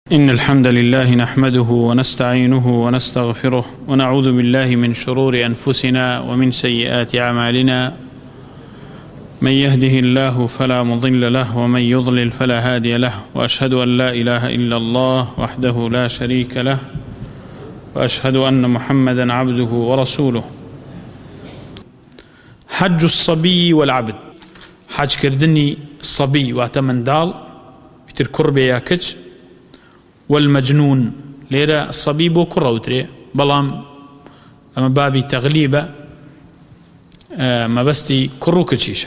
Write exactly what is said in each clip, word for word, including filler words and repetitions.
إن الحمد لله نحمده ونستعينه ونستغفره ونعوذ بالله من شرور أنفسنا ومن سيئات أعمالنا. من يهده الله فلا مضل له ومن يضلل فلا هادي له، وأشهد أن لا إله إلا الله وحده لا شريك له، وأشهد أن محمدا عبده ورسوله. حج الصبي والعبد، حج كردني الصبي واتمن دال بتر كربي يا كج، والمجنون ليرة الصبي بو كروتري بلام أما بابي تغليبة ما بستي كرو كتشيشة.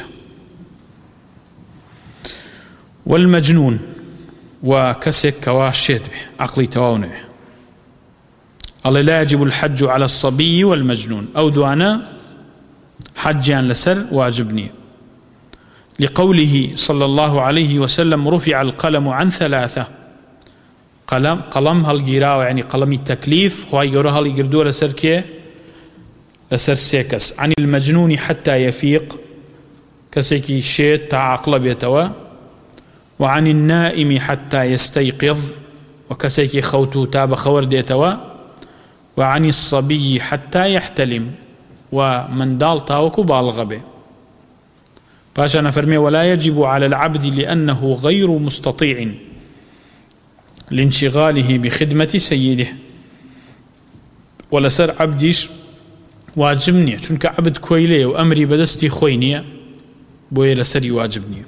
والمجنون وكسك كواشيت به عقلي تواونه الله لا يجب الحج على الصبي والمجنون أو دوانا حجيان لسر واجبني، لقوله صلى الله عليه وسلم رفع القلم عن ثلاثة. قلم قلم هالجيراو يعني قلم التكليف خواهي قوله هالجردو لسر كيه لسر سيكس. عن المجنون حتى يفيق كسيكي شيت تاع عقل بيتوا، وعن النائم حتى يستيقظ وكسيكي خوتو تاب خور ديتوا، وعن الصبي حتى يحتلم ومن دال تاوكو بالغبه. باشا نفرمي ولا يجب على العبد لأنه غير مستطيع لانشغاله بخدمة سيده. ولسر عبديش واجبني چونك عبد كويلي وأمري بدستي خوينية بوي لسري واجبني.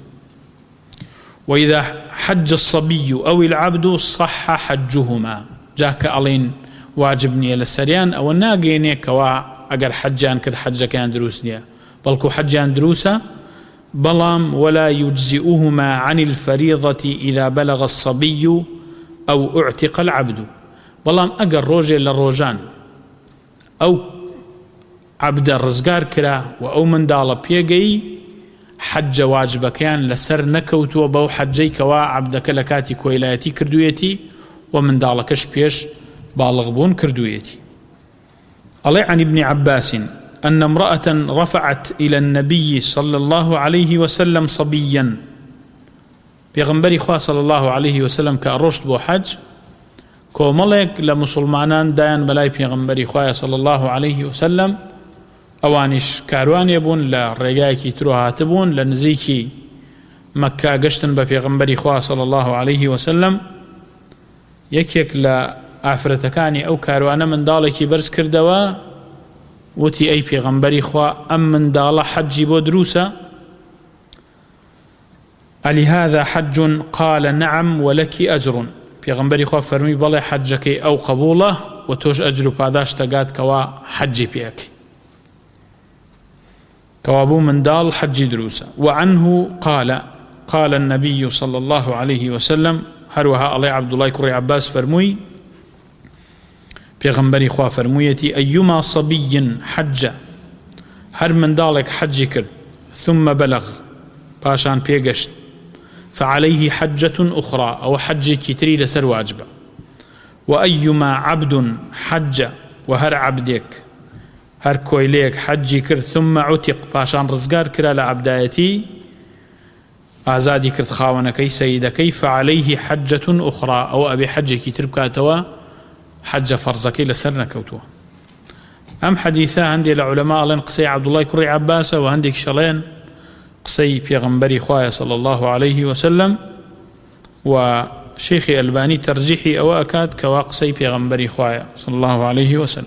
وإذا حج الصبي أو العبد صح حجهما، جاك ألين واجبني لسريان أو الناقيني كوا أقر حجان كر حج كان دروسني بلكو حجان دروسا بلام ولا يجزئهما عن الفريضة إذا بلغ الصبي أو اعتق العبد. بلام أقر روجي للروجان أو عبد الرزقار كرا وأو من دال بيقي حج واجب كان لسر نكوت وبو حجي كوا عبدك لكاتي كويلاتي كردويتي ومن دالكش بيش بالغبون كردويتي. علي عن ابن عباس أن امرأة رفعت إلى النبي صلى الله عليه وسلم صبيا، پیغمبری خواه صلی الله علیه وسلم که رشد بو حج کوملک لمسلمانان دایان بلای پیغمبری خواه صلی الله علیه وسلم اوانش کاروان یبون لرگای کی ترو هاتبون لنزیکی مکه گشتن با پیغمبری خواه صلی الله علیه وسلم. یک یک لافرتکانی او کاروانه من دالکی برز کردوا وتی ای پیغمبری خواه ام من دال حجی بو دروسا ألهذا حج؟ قال نعم ولك أجر. پیغمبری خواه فرمی بله حجك أو قبوله وتوش أجر پاداش تقاد كوا حجي بيك كوابو من دال حج دروسا. وعنه قال قال النبي صلى الله عليه وسلم هروها علي عبد الله كري عباس فرموي پیغمبری خواه فرمويتي أيما صبي حج هر من دالك حج كرد ثم بلغ باشان بيقشت فعليه حجة أخرى أو حج كتري لسر واجبة. وأيما عبد حج وهر عبدك هر كويليك حج كرد ثم عتق باشان رزقار كرا لعبدايتي آزادي كرد خاونكي سيدكي فعليه حجة أخرى أو أبي حج كتر بكاتوا حج فرزكي لسر نكوتوا. أم حديثا عندي العلماء لن قصي عبد الله كري عباس وعندك شلين قصي پیغمبری خواه صلى الله عليه وسلم وشيخ الباني ترجيحي أو أكاد كوا قصي پیغمبری خواه صلى الله عليه وسلم.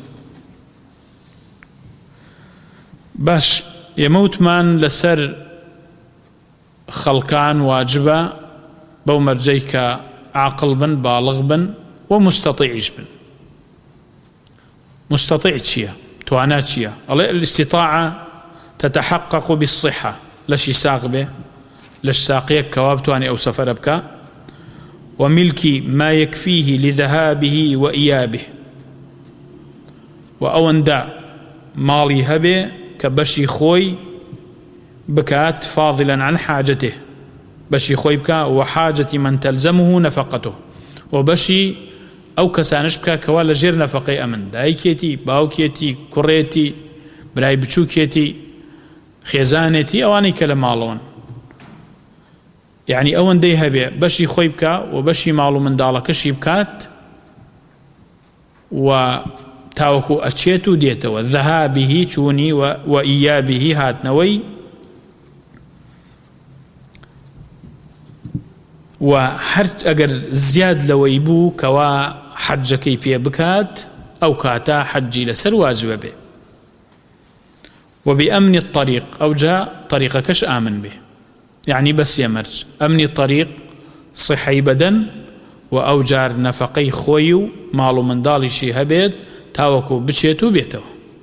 باش يموت من لسر خلقان واجبة بو مرجيك عاقل بن بالغ بن ومستطيعش بن. مستطيع تشيا توانات تشيا الاستطاعة تتحقق بالصحة لش يساق به لش ساقيك كوابتواني أو سفر بك، وملكي ما يكفيه لذهابه وإيابه، وأون دا مالي هبه كبشي خوي بكات فاضلا عن حاجته بشي خوي بك وحاجة من تلزمه نفقته، وبشي أو كسانش بك كوالا جير نفقي أمن دايكيتي باوكيتي كوريتي براي بچوكيتي خێزانێتی ئەوانەی کە لە ماڵەوەن يعني ئەوەندەی هەبێ بەشی خۆی بکە و بەشی ماڵ و منداڵەکەشی بکات و تاوەکو ئەچێت و دێتەوە ذەهابیهی چوونی و ئیابیهی هاتنەوەی و هەر ئەگەر زیاد لەوەی بوو کەوا حەجەکەی پێ بکات ئەو کاتە حەجی لەسەر واجبە بێ وبأمن الطريق أو جاء طريقكش آمن به يعني بس يمرج أمن الطريق صحي بدن وأو جار نفقي خويو مالو من دالي شي هبيت تاوكو بشيتو بيتو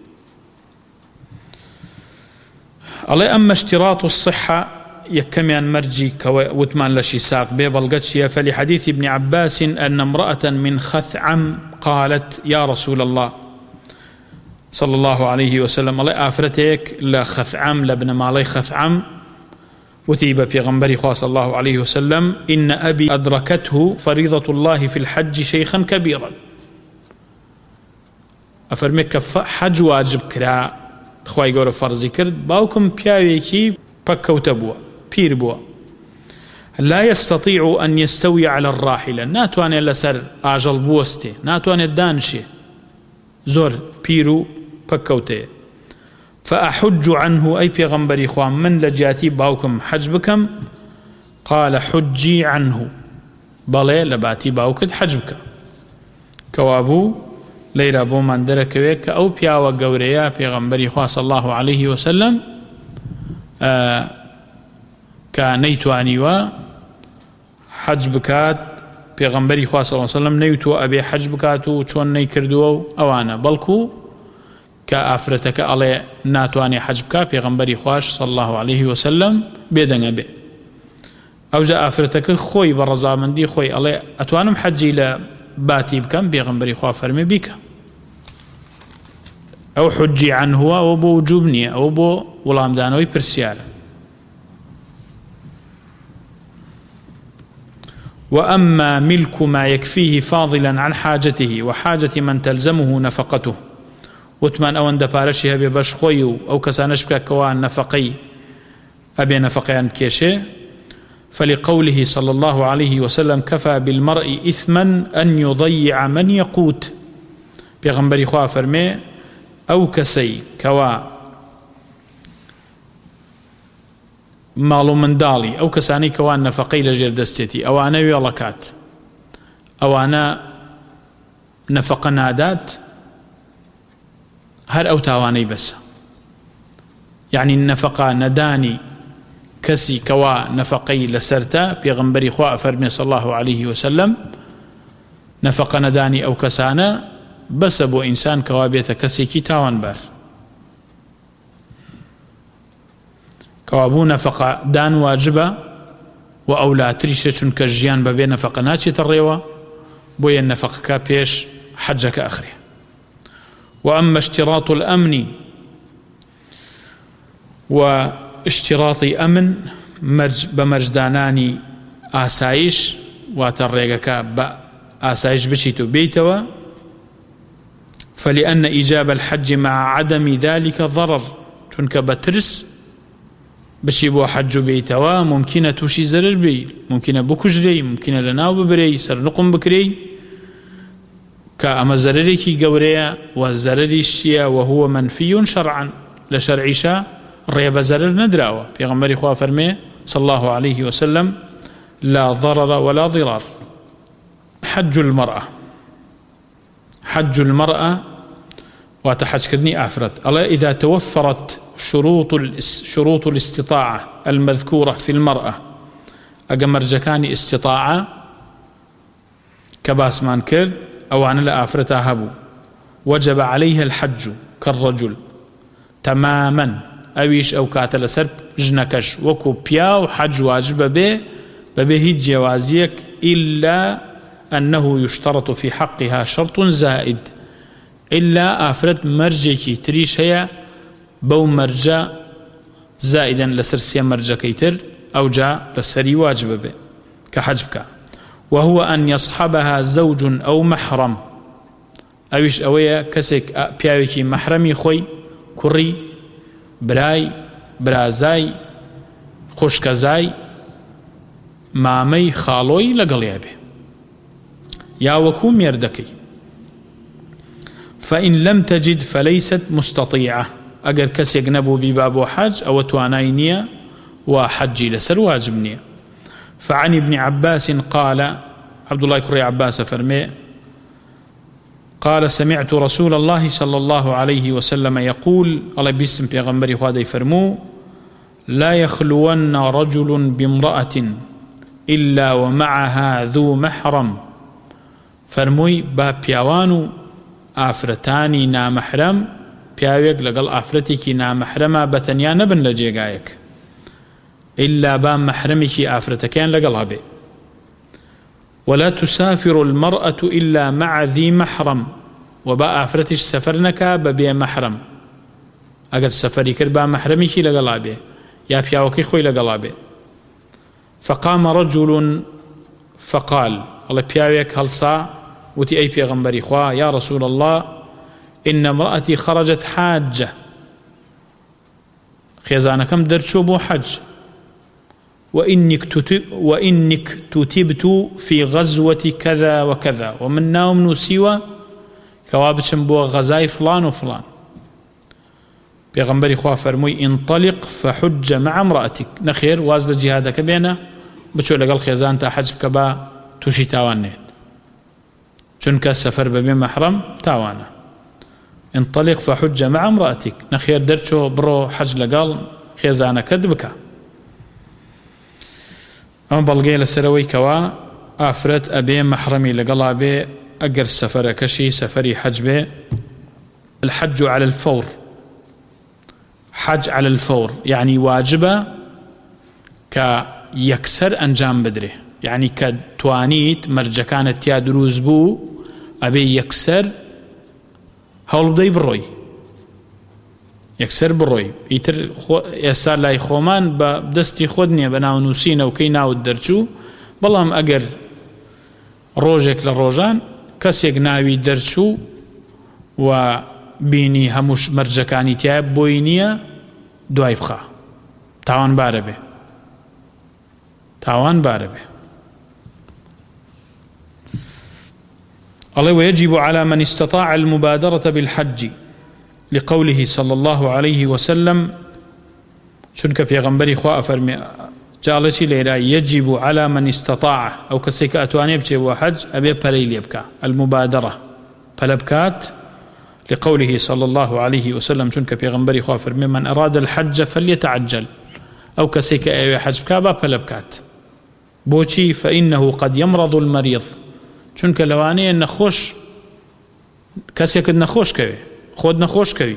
الله أما اشتراط الصحة يكميان مرجي وثمان لشي ساق بيبلغتشيا فلحديث ابن عباس أن امرأة من خثعم قالت يا رسول الله صلى الله عليه وسلم الله آفرتك لا خثعم لابن مالي خثعم وتيب في غنبري صلى الله عليه وسلم إن أبي أدركته فريضة الله في الحج شيخا كبيرا أفرمك حج واجب كرا خواهي قول فرزي كرد باوكم بياويكي بكوت بوا بير بوا لا يستطيع أن يستوي على الراحلة ناتواني لسر آجل بوستي ناتواني دانشي زور بيرو بكوتي فأحج عنه أي پیغمبري خوان من لجاتي باوكم حج بكم قال حجي عنه بلي لباتي باوكد حج بك كوابو ليرا بو من دركويك أو بياوة قوريا پیغمبري خوان صلى الله عليه وسلم آه كنيتوانيوا حج بكات پیغمبري خوان صلى الله عليه وسلم نيتو أبي حج بكاتو چون نيكردو أوانا بلكو كأفرتك على ناتواني حجبك في غنبري خواش صلى الله عليه وسلم بيدن به أو جاء أفرتك خوي برزا من دي خوي على أتوانم حجي لباتي بكم بيغنبري خوا فرمي بك أو حجي عنه أو بو وجوبني أو بو ولام دانوي برسيال وأما ملك ما يكفيه فاضلا عن حاجته وحاجة من تلزمه نفقته وثمان أو أند بارشي هبي باش خويو أو كسانش بك كوان نفقي أبي نفقيان كيشي فلقوله صلى الله عليه وسلم كفى بالمرء إثما أن يضيع من يقوت بيغنبري خواه فرمي أو كسي كوا مالو من دالي أو كساني كوان نفقي لجير دستيتي أو أنا ويالكات أو أنا نفق نادات هر أو تاواني بس يعني النفقة نداني كسي كوا نفقي لسرتا بيغنبري خواء فرمي صلى الله عليه وسلم نفقة نداني أو كسانا بس أبو إنسان كوا بيتا كسي كي تاوان بار كوابو نفقة دان واجبة وأولا تريشة چونك جيان ببي نفقة ناتي تريوة بويا النفقة كابيش حجك أخري وأما اشتراط الأمن واشتراط أمن مرج بمرجداناني آسايش واتريقك بآسايش بشيتو بيتوا فلأن إجابة الحج مع عدم ذلك ضرر چونك بترس بشي بو حج بيتوا ممكنة توشي زرر بي ممكنة بكجري ممكنة لناو ببري سرنقم بكري كأما زرريكي قوريا والزرريشيا وهو منفي شرعا لشرعيشا ريب زرر ندراوة في غمبري خواه فرمي صلى الله عليه وسلم لا ضرر ولا ضرار حج المرأة حج المرأة وتحج كدني أفرت الله إذا توفرت شروط شروط الاستطاعة المذكورة في المرأة أجمر جكاني استطاعة كباس مان كرد أو أنا لا أفرتها هبو وجب عليها الحج كالرجل تماما أويش أو كاتل سرب جنكش وكو بياو حج واجب به ببه جوازيك إلا أنه يشترط في حقها شرط زائد إلا أفرد مرجكي تريش هي بو مرجا زائدا لسرسيا مرجا كيتر أو جاء لسري واجب به كحجبك وهو أن يصحبها زوج أو محرم أويش أويا كسك بياوكي محرمي خوي كري براي برازاي خشكزاي مامەی خاڵۆی لەگەڵیا بێ یا وەکو مێردەکەی. فإن لم تجد فليست مستطيعة أجر كسيق نبو بباب حج أو تواناينية وحجي لسر واجبنية. فعن ابن عباس قال عبد الله كري عباس فرمي قال سمعت رسول الله صلى الله عليه وسلم يقول الله بيسم بيغمبري خادي فرمو لا يخلون رجل بامرأة إلا ومعها ذو محرم فرموي با بيوانو ئافرەتانی نامەحرەم پیاوێک لەگەڵ ئافرەتێکی نامەحرەمە بەتەنیا نەبن لە جێگایەک ئیلا با مەحرەمێکی ئافرەتەکەیان لەگەڵا بێ. ولا تسافر المرأة إلا مع ذي محرم وبا ئافرەتیش سەفەر نەکا بە بێ مەحرەم ئەگەر سەفەری کرد با مەحرەمێکی لەگەڵا بێ یا پیاوەکەی خۆی لەگەڵا بێ. فقام رجل فقال الله پیاوێک هەڵسا وتي أي پیغمبري خوا يا رسول الله إن امرأتي خرجت حاجة خيزانكم درشو بو حج وإنك, تتب وإنك تتبت في غزوة كذا وكذا ومن ناوم نسيوة كوابتشم بو غزاي فلان وفلان. پیغمبري خوا فرموي انطلق فحج مع امرأتك نخير وازل جهادك بينا بچو لقل خيزان تا حج كبا توشي تاوان نهد چونك سفر ببين محرم تاوانا. انطلق فحج مع امرأتك نخير درچو برو حج لقال خيزانا كدبكا. أما بلغي لسروي كوا آفرت أبي محرمي لقلا بي أقر سفر كشي سفري حج بي. الحج على الفور حج على الفور يعني واجبة كيكسر أنجام بدره يعني كتوانيت مرجع كانت يا دروز بو أبي يكسر هول بدي بروي يكسر بروي يتر خو يسار لاي خومان بدستي خدني بناو نوسينا وكينا ودرچو بلام أجر روجك لروجان كسيق ناوي درچو وبيني هموش مرجع كانت يا بوينيا دواي بخا تاوان باربه تاوان باربه. الله ويجب على من استطاع المبادرة بالحج لقوله صلى الله عليه وسلم شنك في غنبري خواء فرمي جالتي ليلا يجب على من استطاع أو كسيك أتواني بشي وحج أبي بليل يبكى المبادرة فلبكات لقوله صلى الله عليه وسلم شنك في غنبري خواء فرمي من أراد الحج فليتعجل أو كسيك أي حج بكى فلبكات بوشي فإنه قد يمرض المريض چونکە لەوانەیە نەخۆش کەسێکت نەخۆش کەوێ خۆت نەخۆش کەوی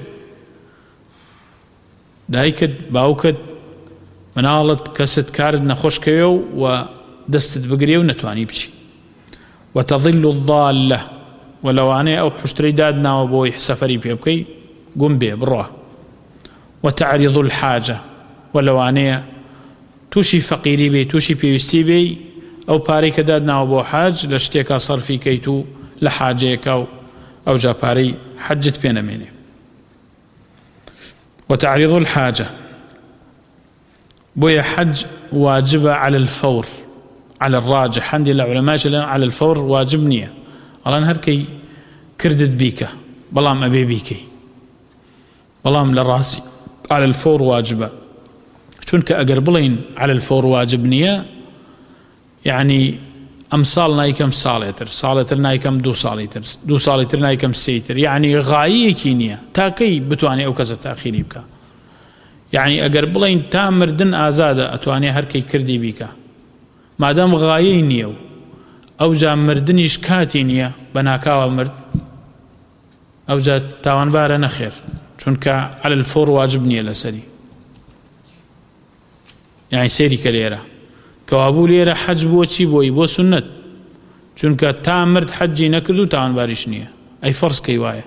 دایکت باوکت مناڵت کەست کارت نەخۆش کەوێ و دەستت بگرێ و نەتوانی بچی. وتظل الضالة ولەوانەیە ئەو حشتەی دادناوە بۆی سەفەری پێ بکەی گوم بێ بڕوا. وتعرض الحاجة ولەوانەیە تووشی فەقیری بێ تووشی پێویستی بێ أو باري كداد ناو بو حاج لشتيكا صرفي كيتو لحاجيكا أو جا باري حجت بين مني. وتعريض الحاجة بويا حج واجبة على الفور على الراجح عندي العلماء على الفور واجب نية الله نهركي كردت بيكا بلام أبي بيكي بلام للراسي على الفور واجبة شونك أقربلين على الفور واجب نية يعني أمثال نايكم صالتر صالتر نايكم دو صالتر دو صالتر نايكم سيتر يعني غاية كينيا تاكي بتواني أو كذا تأخيري بك يعني أجر بلين تامر دن آزادة أتواني هركي كردي بك ما دام غاية نيو أو جا مردنيش كاتينيا بناكاو مرد أو جا تاوان بارنا خير چونك على الفور واجبني لسري يعني سيري كليرا كوابو ليرا حج بو چی بوي بو سنت چونك تا مرد حجي نكردو تاوان باريش نية أي فرض كيوايا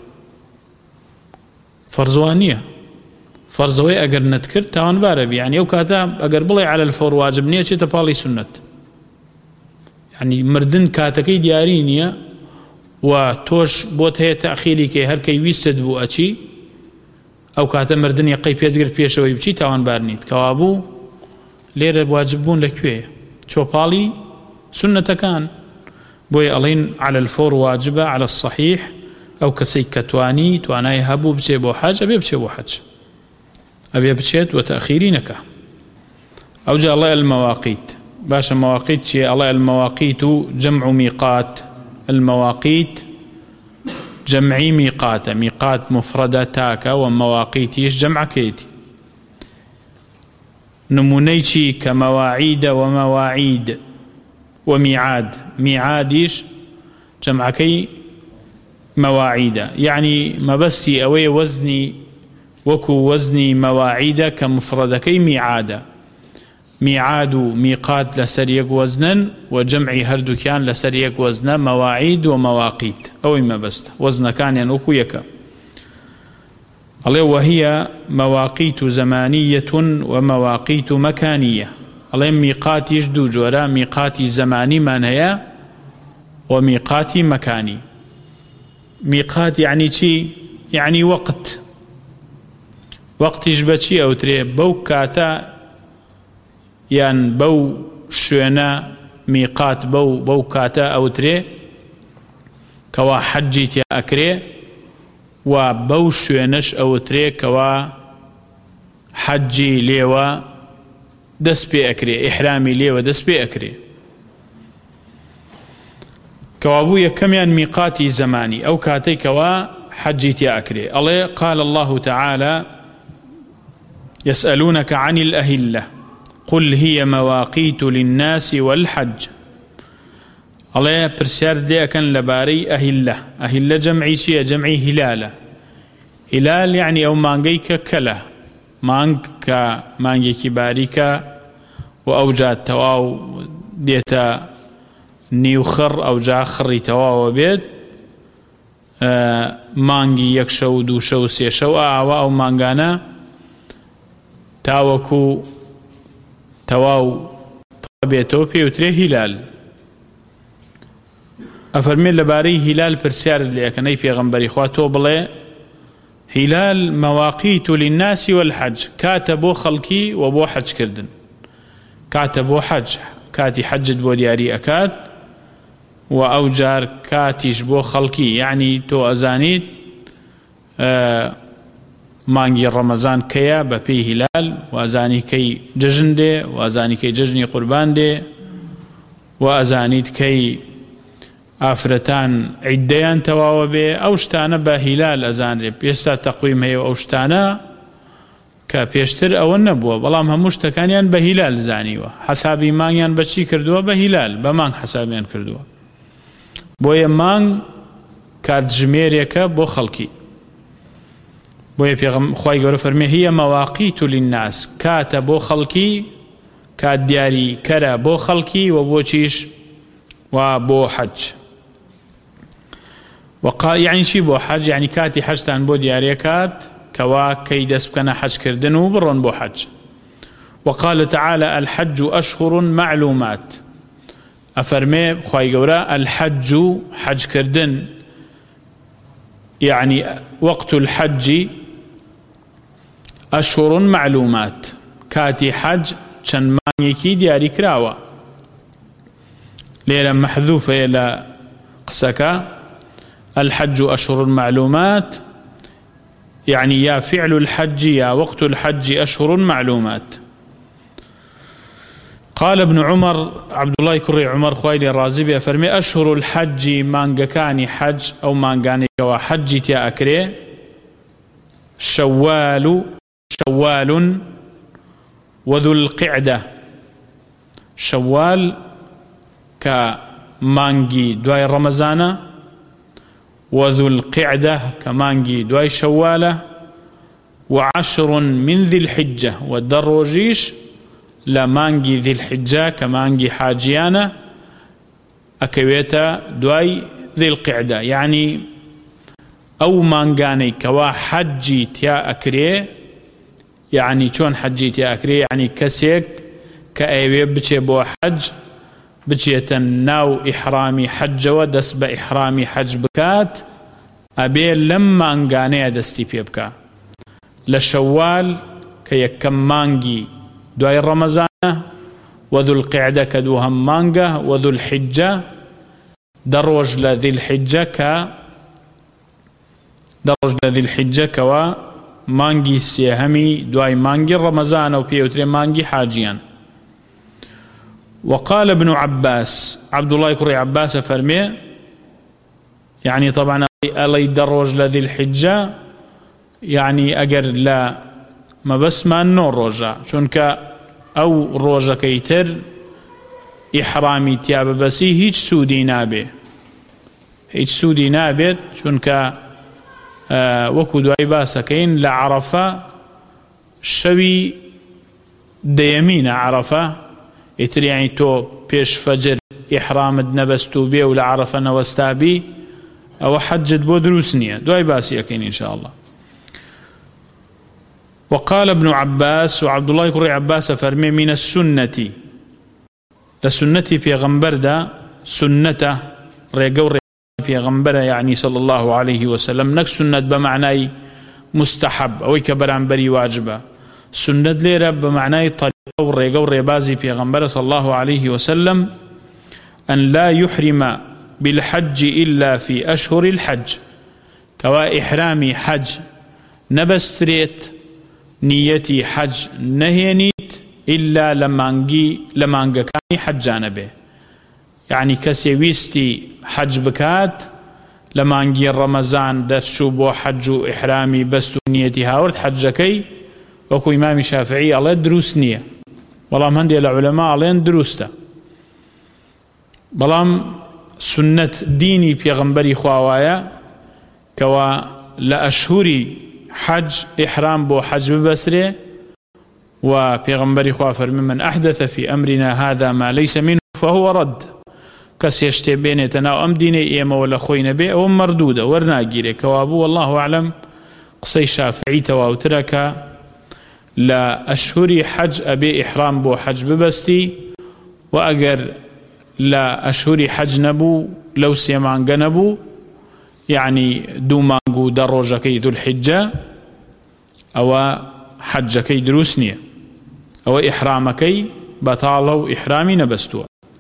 فرضوانية فرضوي أجر نتكر تاوان باربي يعني أو كاتا أجر بلي على الفور واجب نية چه تبالي سنت يعني مردن كاتكي ديارينية وتوش بوت هي تأخيري كي هر كي ويستد بو أچي أو كاتا مردن يقي بيدقر بيشوي بچي تاوان بارنيت كوابو ليرا واجبون لكوية چۆپاڵی سنەتەکان بۆیە ئەڵێن على الفور واجبە على الصحيح ئەو کەسەی کە توانی توانای هەبوو بچێ بۆ حەج ئەبێ بچێ بۆ حەج ئەبێ بچێت و تەخیری نەکا ئەو جا ئەڵێ المواقیت باشە مواقیت چیە ئەڵێ المواقیت و جەمع میقات المواقیت جمعی میقاتە میقات مفردە تاکە و مواقیتیش جەمعەکەیەتی نمونەی چی کە مەواعیدە و مەواعید و میعاد میعادیش جەمعەکەی مەواعیدە یعنی مەبەستی ئەوەیە وەزنی وەکو وەزنی مەواعیدە کە مفردەکەی میعادە میعاد و میقات لەسەر یەک وەزنن و جەمعی هەردووکیان لەسەر یەک وەزنە مەواعید و مەواقیت ئەوەی مەبەستە وەزنەکانیان وەکو یەکە ئەڵێ وهي مواقيت زمانية ومواقيت مكانية ئەڵێ میقاتیش دوو جۆرە میقاتی زمانی مان هەیە و میقاتی مەکانی میقات یعنی چی؟ یعنی وەقت وەقتیش بەچی ئەوترێ بەو کاتە یان بەو شوێنە میقات بەو بەو کاتە ئەوترێ کەوا حەجی تیا ئەکرێ و بەو شوێنەش ئەوترێ کەوا حەجی لێوە دەست پێ ئەکرێ ئیحرامی لێوە دەست پێ ئەکرێ کەوا بوو یەکەمیان میقاتی زمانی ئەو کاتەی کەوا حەجی تیا ئەکرێ ئەڵێ قال الله تعالى يسألونك عن الأهلة قل هي مواقيت للناس والحج الله برسيار ديكن لباري أهلة أهلة جمعي شيء جمعي هلالة هلال يعني أو مانجيك كلا مانك مانجي كباريك وأوجاد تواو ديتا نيوخر أو جاخري تواو بيت آه مانجي يكشو دو شو سيشو أعوى أو مانجانا تاوكو تواو طبيتو بيوتري هلال أفرمي لباري هلال برسيار لأكني في غنبري خواتو بلي هلال مواقيت للناس والحج كاتبو خلقي وبو حج كردن كاتبو حج كاتي حجد بو دياري أكاد وأوجار كاتيش بو خلقي يعني تو أزانيت آه مانگی رمضان کیا بپی هلال و ازانی کی جشن ده و ازانی کی جشنی قربان ده و ازانیت کی آفرتان عدیان تواو به اوشتانه با هلال ازان ری پیستا تقویم هی و اوشتانه که پیشتر او نبوه بلام هموش تکانیان به هلال زانی و حسابی مانگیان بچی کردوه به هلال به مانگ حسابیان کردوه بوی مانگ کارت جمیریکه بو خلقی بۆیە خی گەورە فەرمێ هي مواقيت للناس کاتە بۆ خەڵکی کات دیاری کەرە بۆ خەڵکی و بۆ چیش و بۆ حەج وقال يعني شي بۆ حەج يعني کاتی حەجتان بۆ دیارە کات کەوا کەی دەست بکەنە حەجکردن و بڕۆن بۆ حەج وقال تعالى الحج أشهر معلومات أفرمي خواهي قورا الحج حج كردن يعني وقت الحج أشهر معلومات كاتي حج چەند مانگێکی دیاری کراوە لێرە محذوفە لە قسەکە الحج أشهر معلومات يعني يا فعل الحج يا وقت الحج أشهر معلومات قال ابن عمر عبد الله كري عمر خويلي الرازبي أفرمي أشهر الحج مانجكاني حج أو مانجاني كوا حج تيا أكري شوال شوال وذو القعدة شوال كمانجي دواي رمضان وذو القعدة كمانجي دواي شوالة وعشر من ذي الحجة والدروجيش لا مانجي ذي الحجة كمانجي حاجيانة أكويتا دواي ذي القعدة يعني أو مانجاني كوا حجي تيا أكري يعني شون حجي تيا أكري يعني كسيك كأيوي بچي بو حج بچيتا ناو إحرامي حج ودس بإحرامي حج بكات أبي لما أنغاني دستي بيبكا لشوال كيكم مانجي دوای ڕەمەزانە وذو القعدة كدوهم مانجا وذو الحجة دروج لذي الحجة ك دروج لذي الحجة كوا مانجي سيهمي دواي مانجي رمضان أو بيوتري مانجي حاجيان. وقال ابن عباس عبد الله يقري عباس فرمي يعني طبعا ألي دروج لذي الحجة يعني أجر لا ما بس ما نور رجع چونك أو رجع كيتر إحرامي تياب بسي هيج سودي نابه هيج سودي نابه چونك آه وكو دواي باسكين لعرفة شوي ديمين عرفة يتر يعني تو بيش فجر إحرام نبستو بيه ولا عرفة نوستابي أو حجت بو دروسنية دواي باسي أكين إن شاء الله. وقال ابن عباس وعبد الله يقول عباس فرمي من السنة لسنتي في غنبردا سنته ريقور في غنبرة يعني صلى الله عليه وسلم نك سنة بمعنى مستحب أو كبر عن بري واجبة سنة ليرة بمعنى طريقة وريقور ريبازي في غنبرة صلى الله عليه وسلم أن لا يحرم بالحج إلا في أشهر الحج كوا إحرامي حج نبستريت نيتي حج نهينيت إلا لمانجي لمانجا كاني حجانا به يعني كسي ويستي حج بكات لمانجي رمضان دشو بو حج إحرامي بستو نيتي هاورد حجكي وكو إمام شافعي الله دروس نية بلام هندي العلماء الله دروستا بلام سنة ديني بيغمبري خواوايا كوا لأشهري حج إحرام بو حج ببسره وبيغمبري خوافر ممن أحدث في أمرنا هذا ما ليس منه فهو رد كس يشتي بينتنا أم ديني إيما ولا خوين بي أو مردودة ورناقيري كوابو والله أعلم قصي شافعي تواوترك لا أشهري حج أبي إحرام بو حج ببستي وأجر لا أشهري حج نبو لو سيمان جنبو يعني دو مانجو دروجكي ذو الحجة أو حجكي دروسنية أو إحرامكي بطالو إحرامي نبستوا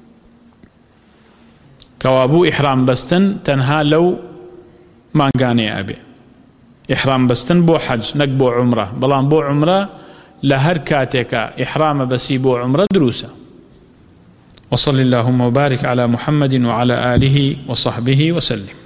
كوابو إحرام بستن تنها لو مانجاني أبي إحرام بستن بو حج نقبو عمره بلان بو عمره لهر كاتك إحرام بسي بو عمره دروسة. وصل اللهم وبارك على محمد وعلى آله وصحبه وسلم.